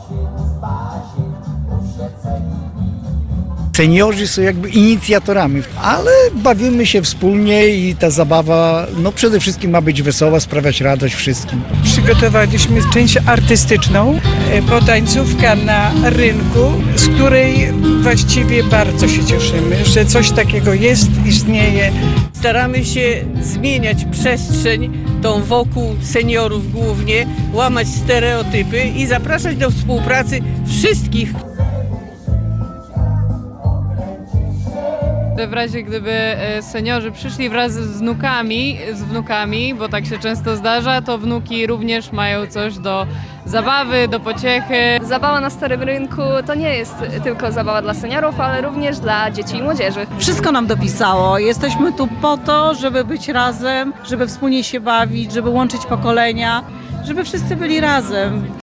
Seniorzy są jakby inicjatorami, ale bawimy się wspólnie i ta zabawa przede wszystkim ma być wesoła, sprawiać radość wszystkim. Przygotowaliśmy część artystyczną, potańcówka na rynku, z której właściwie bardzo się cieszymy, że coś takiego jest, istnieje. Staramy się zmieniać przestrzeń tą wokół seniorów głównie, łamać stereotypy i zapraszać do współpracy wszystkich. W razie gdyby seniorzy przyszli wraz z wnukami, bo tak się często zdarza, to wnuki również mają coś do zabawy, do pociechy. Zabawa na Starym Rynku to nie jest tylko zabawa dla seniorów, ale również dla dzieci i młodzieży. Wszystko nam dopisało. Jesteśmy tu po to, żeby być razem, żeby wspólnie się bawić, żeby łączyć pokolenia, żeby wszyscy byli razem.